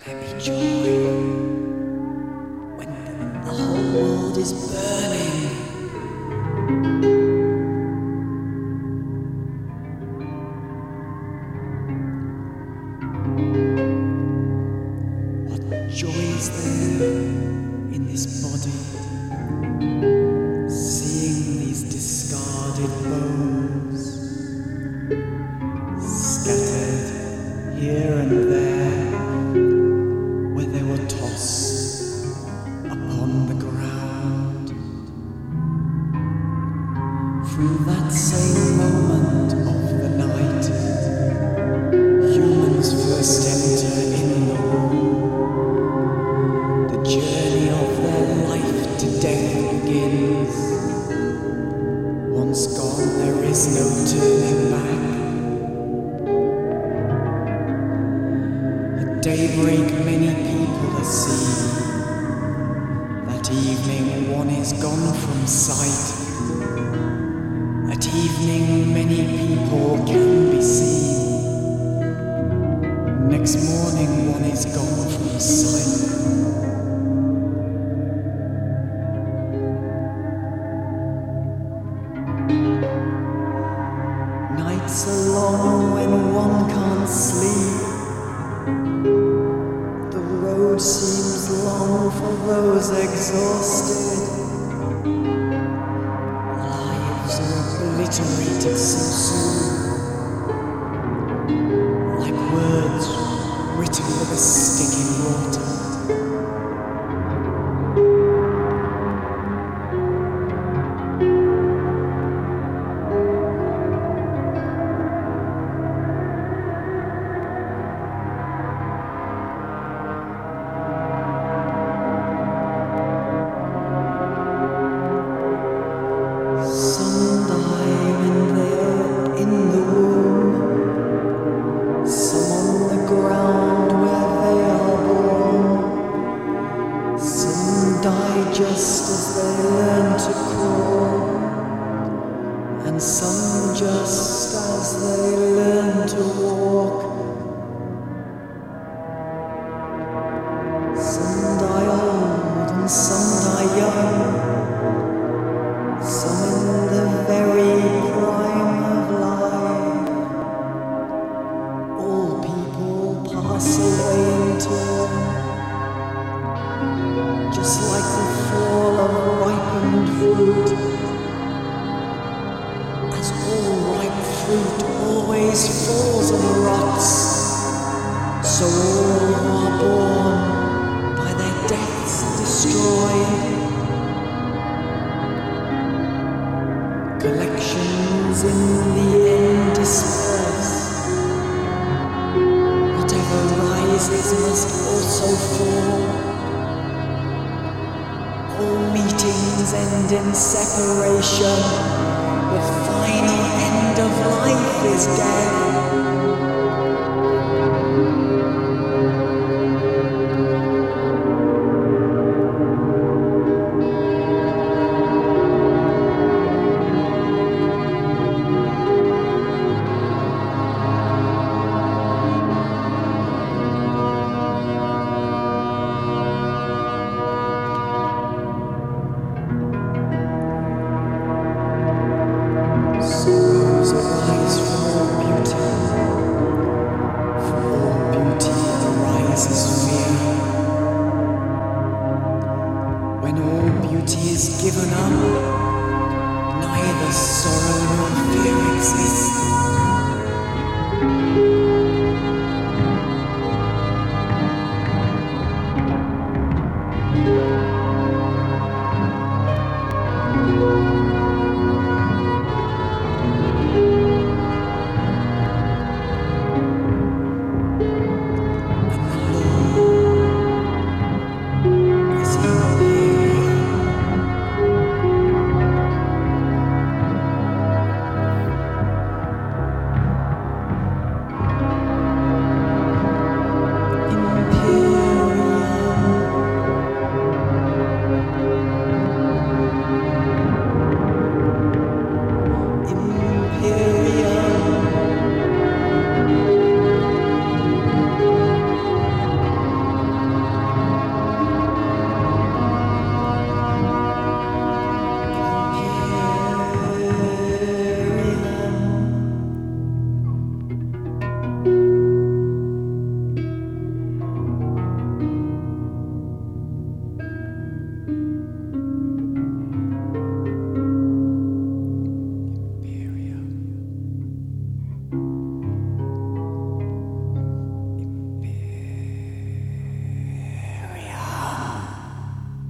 happy joy when the whole world is burning. What joy is there in this body, seeing these discarded bones scattered here and there where they were tossed upon the ground. Through that same moment of the night, humans first enter in the womb. The journey of their life to death begins. Once gone, there is no turning back. At daybreak, many people are seen. That evening, one is gone from sight. At evening, many people can be seen. Next morning, one is gone from sight. Nights are long when one can't sleep. The road seems long for those exhausted. Lives are obliterated so soon, like words written with a stick in water. Some die when they're in the womb, some on the ground where they are born, some die just as they learn to crawl, and some just as they learn to walk. Some die old and some die young, some in the very prime of life. All people pass away in turn, just like the fall of ripened fruit. As all ripe fruit always falls and rots, so all who are born by their deaths destroyed. Collections in the end disperse. Whatever rises must also fall. All meetings end in separation. The final end of life is death.